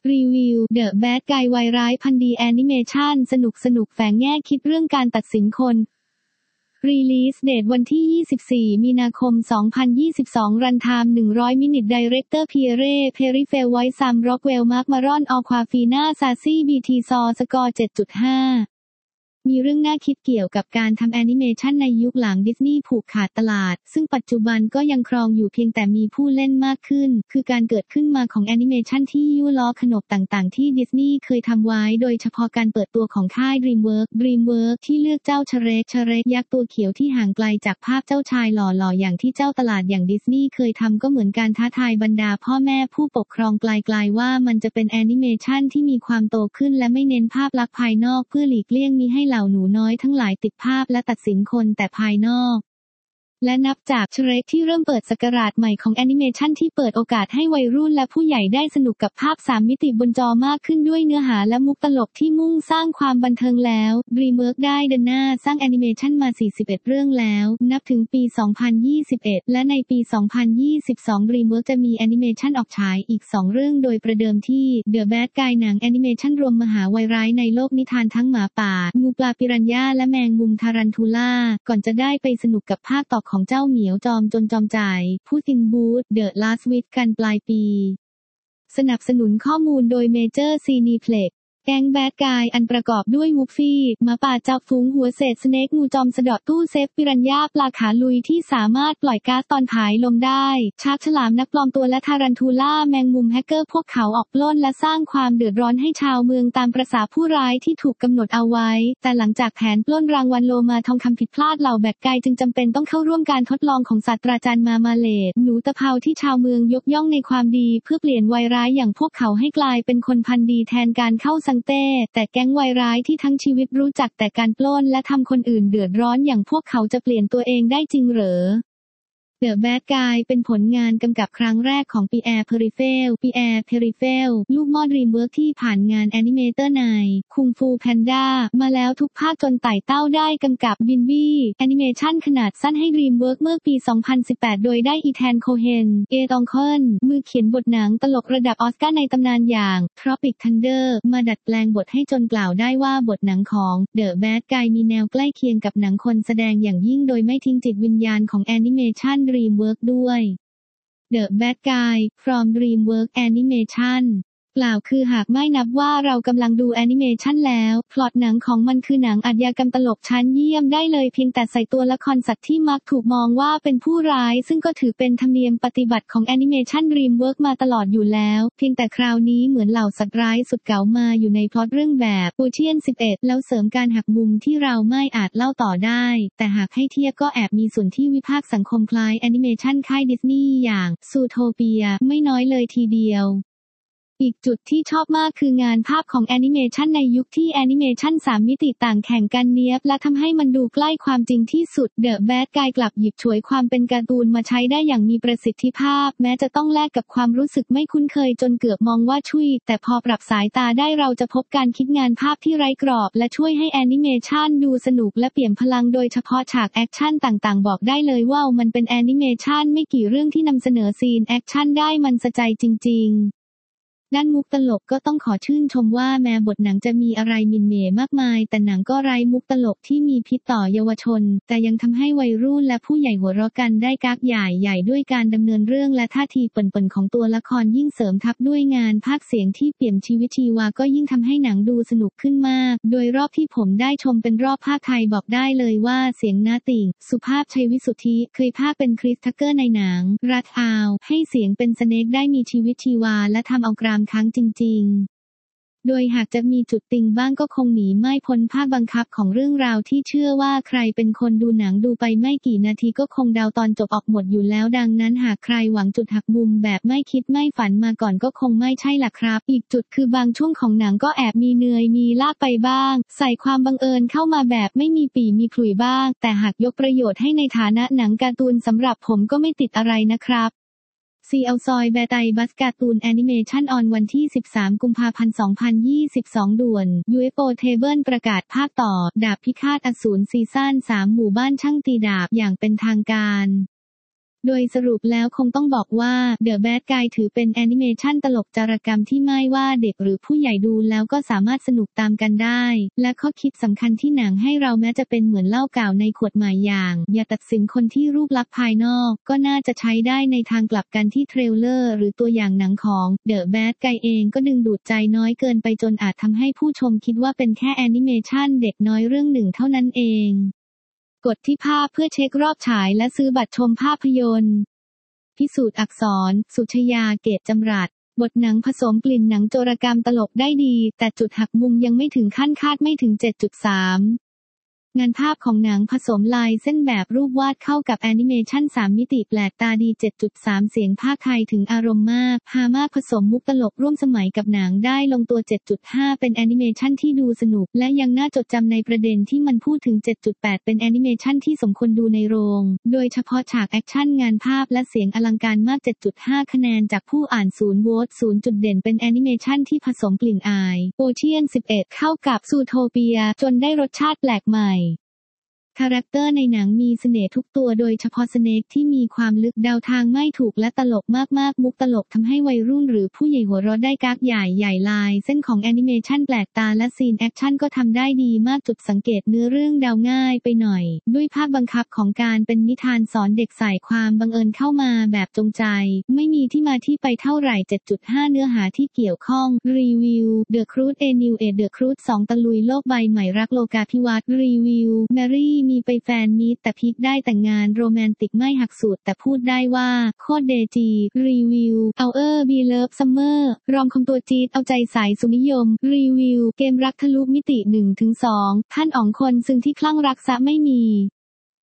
รีวิว The Bad Guy วายร้ายพันดีแอนิเมชันสนุกแฝงแง่คิดเรื่องการตัดสินคนรีลีสเดทวันที่ 24 มีนาคม 2022 รันไทม์ 100 มินิทไดเรคเตอร์เพียเร่ เพริเฟลไวท์ซัม ร็อกเวล มาร์ค มารอน ออควาฟีน่า ซาซี่ บีทีซอ สกอร์ 7.5 มีเรื่องน่าคิดเกี่ยวกับการทำแอนิเมชันในยุคหลังดิสนีย์ผูกขาดตลาดซึ่งปัจจุบันก็ยังครองอยู่เพียงแต่มีผู้เล่นมากขึ้นคือการเกิดขึ้นมาของแอนิเมชันที่ยั่วล้อขนบต่างๆที่ดิสนีย์เคยทำไว้โดยเฉพาะการเปิดตัวของค่าย DreamWorks ที่เลือกเจ้าเชเรกยักษ์ตัวเขียวที่ห่างไกลจากภาพเจ้าชายหล่อๆอย่างที่เจ้าตลาดอย่างดิสนีย์เคยทำก็เหมือนการท้าทายบรรดาพ่อแม่ผู้ปกครองไกลๆว่ามันจะเป็นแอนิเมชันที่มีความโตขึ้นและไม่เน้นภาพลักษณ์ภายนอกเพื่อหลีกเลี่ยงมิให้เหล่าหนูน้อยทั้งหลายติดภาพและตัดสินคนแต่ภายนอกและนับจากเชเรกที่เริ่มเปิดศักราชใหม่ของแอนิเมชันที่เปิดโอกาสให้วัยรุ่นและผู้ใหญ่ได้สนุกกับภาพ3มิติบนจอมากขึ้นด้วยเนื้อหาและมุกตลกที่มุ่งสร้างความบันเทิงแล้ว DreamWorks ได้เดินหน้าสร้างแอนิเมชันมา41เรื่องแล้วนับถึงปี 2021 และในปี 2022 DreamWorks จะมีแอนิเมชันออกฉายอีก2เรื่องโดยประเดิมที่ The Bad Guy หนังแอนิเมชันรวมมหาวายร้ายในโลกนิทานทั้งหมาป่างูปลาปิรันญ่าและแมงมุมทารันทูล่าก่อนจะได้ไปสนุกกับภาคต่อของเจ้าเหมียวจอมจนจอมจ่ายผู้ซินบูธ The Last Wish กันปลายปีสนับสนุนข้อมูลโดยเมเจอร์ซีนีเพล็กแก๊งแบดกายอันประกอบด้วยวูฟฟี่หมาป่าจับฝูงหัวเศษสเนกงูจอมสะเดาะตู้เซฟปิรันญ่าปลาขาลุยที่สามารถปล่อยก๊าซตอนผายลมได้ชากฉลามนักปลอมตัวและทารันทูล่าแมงมุมแฮกเกอร์พวกเขาออกปล้นและสร้างความเดือดร้อนให้ชาวเมืองตามประสาผู้ร้ายที่ถูกกำหนดเอาไว้แต่หลังจากแผนปล้นรางวัลโลมาทองคำผิดพลาดเหล่าแบดกายจึงจำเป็นต้องเข้าร่วมการทดลองของศาสตราจารย์มาเลดหนูตะเภาที่ชาวเมืองยกย่องในความดีเพื่อเปลี่ยนวัยร้ายอย่างพวกเขาให้กลายเป็นคนพันดีแทนการเข้าซังเต้แต่แก๊งวัยร้ายที่ทั้งชีวิตรู้จักแต่การปล้นและทำคนอื่นเดือดร้อนอย่างพวกเขาจะเปลี่ยนตัวเองได้จริงเหรอ The Bad Guy เป็นผลงานกำกับครั้งแรกของปีแอร์เพริเฟลลูกหม้อ DreamWorks ที่ผ่านงานแอนิเมเตอร์นายคุงฟูแพนด้ามาแล้วทุกภาคจนไต่เต้าได้กำกับบินบี้แอนิเมชันขนาดสั้นให้ DreamWorks เมื่อปี 2018 โดยได้อีแทนโคเฮนตองเคิลมือเขียนบทหนังตลกระดับออสการ์ในตำนานอย่าง Tropic Thunder มาดัดแปลงบทให้จนกล่าวได้ว่าบทหนังของ The Bad Guy มีแนวใกล้เคียงกับหนังคนแสดงอย่างยิ่งโดยไม่ทิ้งจิตวิญญาณของแอนิเมชันDreamWorks ด้วย The Bad Guy from DreamWorks Animation กล่าวคือหากไม่นับว่าเรากำลังดูแอนิเมชันแล้วพล็อตหนังของมันคือหนังอาชญากรรมตลกชั้นเยี่ยมได้เลยเพียงแต่ใส่ตัวละครสัตว์ที่มักถูกมองว่าเป็นผู้ร้ายซึ่งก็ถือเป็นธรรมเนียมปฏิบัติของแอนิเมชัน DreamWorks มาตลอดอยู่แล้วเพียงแต่คราวนี้เหมือนเหล่าสัตว์ร้ายสุดเก๋ามาอยู่ในพล็อตเรื่องแบบโอเชียน11แล้วเสริมการหักมุมที่เราไม่อาจเล่าต่อได้แต่หากให้เทียบก็แอบมีส่วนที่วิพากษ์สังคมคล้ายแอนิเมชันค่ายดิสนีย์อย่างซูโทเปียไม่น้อยเลยทีเดียวอีกจุดที่ชอบมากคืองานภาพของแอนิเมชันในยุคที่แอนิเมชัน3มิติต่างแข่งกันเนียบและทำให้มันดูใกล้ความจริงที่สุด The Bad Guy กลับหยิบฉวยความเป็นการ์ตูนมาใช้ได้อย่างมีประสิทธิภาพแม้จะต้องแลกกับความรู้สึกไม่คุ้นเคยจนเกือบมองว่าชุยแต่พอปรับสายตาได้เราจะพบการคิดงานภาพที่ไร้กรอบและช่วยให้แอนิเมชันดูสนุกและเปี่ยมพลังโดยเฉพาะฉากแอคชั่นต่างๆบอกได้เลยว่ามันเป็นแอนิเมชันไม่กี่เรื่องที่นำเสนอซีนแอคชั่นได้มันสะใจจริงๆด้านมุกตลกก็ต้องขอชื่นชมว่าแม้บทหนังจะมีอะไรมินเมย์มากมายแต่หนังก็ไร้มุกตลกที่มีพิษต่อเยาวชนแต่ยังทำให้วัยรุ่นและผู้ใหญ่หัวเราะกันได้กักใหญ่ด้วยการดำเนินเรื่องและท่าทีเปิ่นๆของตัวละครยิ่งเสริมทับด้วยงานพากย์เสียงที่เปี่ยมชีวิตชีวาก็ยิ่งทำให้หนังดูสนุกขึ้นมากโดยรอบที่ผมได้ชมเป็นรอบภาคไทยบอกได้เลยว่าเสียงน้าติ่งสุภาพชัยวิสุทธิเคยพากย์เป็นคริสทักเกอร์ในหนังรัดอาวให้เสียงเป็นสเนกได้มีชีวิตชีวาและทำเอากรามค้างจริงโดยหากจะมีจุดติงบ้างก็คงหนีไม่พ้นภาคบังคับของเรื่องราวที่เชื่อว่าใครเป็นคนดูหนังดูไปไม่กี่นาทีก็คงเดาตอนจบออกหมดอยู่แล้วดังนั้นหากใครหวังจุดหักมุมแบบไม่คิดไม่ฝันมาก่อนก็คงไม่ใช่ล่ะครับอีกจุดคือบางช่วงของหนังก็แอบมีเหนื่อยมีลากไปบ้างใส่ความบังเอิญเข้ามาแบบไม่มีปี่มีขลุ่ยบ้างแต่หากยกประโยชน์ให้ในฐานะหนังการ์ตูนสำหรับผมก็ไม่ติดอะไรนะครับซีเอลซอยแบร์ไตบัสการ์ตูนแอนิเมชันออนวันที่13กุมภาพันธ์2022ด่วน UFO Table ประกาศภาคต่อดาบพิฆาตอสูรซีซั่น3หมู่บ้านช่างตีดาบอย่างเป็นทางการโดยสรุปแล้วคงต้องบอกว่า The Bad Guy ถือเป็นแอนิเมชันตลกจารกรรมที่ไม่ว่าเด็กหรือผู้ใหญ่ดูแล้วก็สามารถสนุกตามกันได้และข้อคิดสำคัญที่หนังให้เราแม้จะเป็นเหมือนเหล้าเก่าในขวดใหม่อย่างอย่าตัดสินคนที่รูปลักษณ์ภายนอกก็น่าจะใช้ได้ในทางกลับกันที่เทรลเลอร์หรือตัวอย่างหนังของ The Bad Guy เองก็ดึงดูดใจน้อยเกินไปจนอาจทำให้ผู้ชมคิดว่าเป็นแค่แอนิเมชันเด็กน้อยเรื่องหนึ่งเท่านั้นเองกดที่ภาพเพื่อเช็ครอบฉายและซื้อบัตรชมภาพยนตร์พิสูจน์อักษร สุชยา เกตจำรัดบทหนังผสมกลิ่นหนังโจรกรรมตลกได้ดีแต่จุดหักมุมยังไม่ถึงขั้นคาดไม่ถึง 7.3 งานภาพของหนังผสมลายเส้นแบบรูปวาดเข้ากับแอนิเมชัน3มิติแปลกตาดี 7.3 เสียงภาคไทยถึงอารมณ์มากฮามากผสมมุกตลกร่วมสมัยกับหนังได้ลงตัว 7.5 เป็นแอนิเมชันที่ดูสนุกและยังน่าจดจำในประเด็นที่มันพูดถึง 7.8 เป็นแอนิเมชันที่สมควรดูในโรงโดยเฉพาะฉากแอคชั่นงานภาพและเสียงอลังการมาก 7.5 คะแนนจากผู้อ่าน0โหวต0จุดเด่นเป็นแอนิเมชันที่ผสมกลิ่นอายโอเชียน 11 เข้ากับซูโทเปียจนได้รสชาติแปลกใหม่คาแรคเตอร์ในหนังมีเสน่ห์ทุกตัวโดยเฉพาะสเนกที่มีความลึกเดาทางไม่ถูกและตลกมากๆมุกตลกทำให้วัยรุ่นหรือผู้ใหญ่หัวเราะได้กากใหญ่ลายเส้นของแอนิเมชันแปลกตาและซีนแอคชั่นก็ทำได้ดีมากจุดสังเกตเนื้อเรื่องเดาง่ายไปหน่อยด้วยภาคบังคับของการเป็นนิทานสอนเด็กใส่ความบังเอิญเข้ามาแบบจงใจไม่มีที่มาที่ไปเท่าไหร่ 7.5 เนื้อหาที่เกี่ยวข้องรีวิว The Cruise A New Age The Cruise 2 ตะลุยโลกใบใหม่รักโลกาภิวัตน์รีวิวแมรี่มีไปแฟนมีแต่พีคได้แต่งงานโรแมนติกไม่หักสูตรแต่พูดได้ว่าโคตรเดจีรีวิวเอาบีเลิฟซัมเมอร์รอมคอมตัวจี๊ดเอาใจสายสุนิยมรีวิวเกมรักทะลุมิติ 1-2 ท่านอ๋องคนซึ่งที่คลั่งรักซะไม่มี